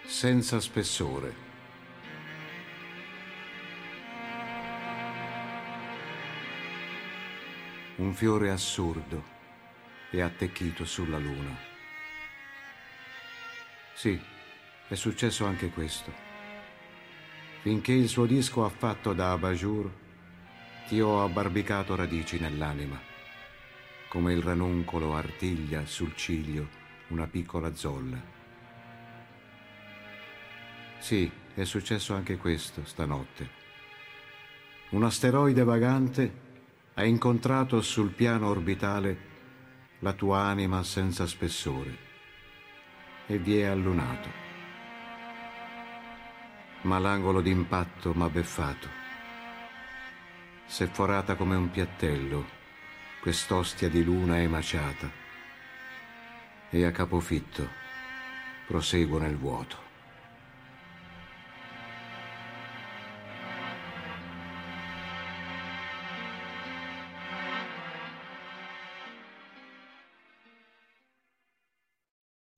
senza spessore. Un fiore assurdo e attecchito sulla luna. Sì, è successo anche questo. Finché il suo disco ha fatto da abajur, ti ho abbarbicato radici nell'anima, come il ranuncolo artiglia sul ciglio una piccola zolla. Sì, è successo anche questo stanotte. Un asteroide vagante ha incontrato sul piano orbitale la tua anima senza spessore e vi è allunato. Ma l'angolo d'impatto m'ha beffato. S'è forata come un piattello quest'ostia di luna emaciata e a capofitto proseguo nel vuoto.